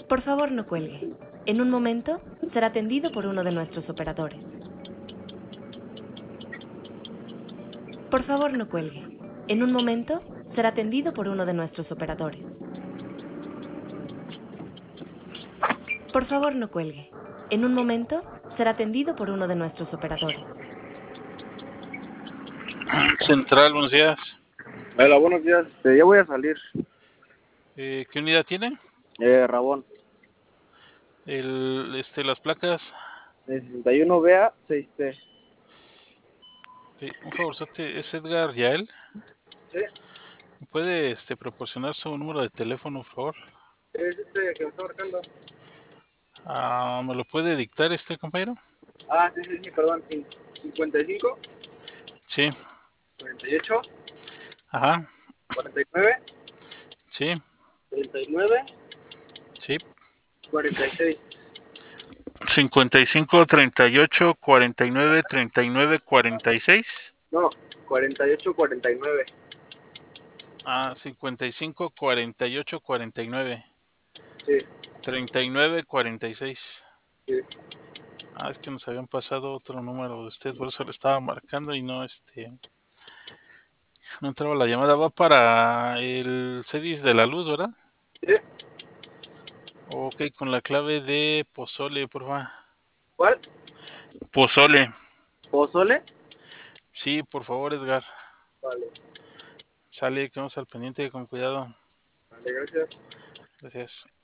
Por favor, no cuelgue. En un momento será atendido por uno de nuestros operadores. Por favor, no cuelgue. En un momento será atendido por uno de nuestros operadores. Por favor, no cuelgue. En un momento será atendido por uno de nuestros operadores. Central, buenos días. Hola, buenos días. Ya voy a salir. ¿Qué unidad tiene? Rabón. Las placas. 61BA 6T. Un favor, ¿es Edgar Yael? Sí, ¿Me puede proporcionar su número de teléfono, por favor? es que me está marcando. ¿Me lo puede dictar compañero? Sí, perdón. 55, Sí. 48, Ajá. 49, Sí. 39, Sí. 46. 55 38 49 39 46. No, 48, 49. 55 48 49 Sí, 39 46. sí. Es que nos habían pasado otro número de usted, por eso le estaba marcando y no no entraba la llamada. Va para el CEDIS de la luz, ¿verdad? ¿Sí? Ok, con la clave de pozole, por favor. ¿Cuál? Pozole. ¿Pozole? Sí, por favor, Edgar. Vale, Sale, quedamos al pendiente, con cuidado. vale, gracias. Gracias.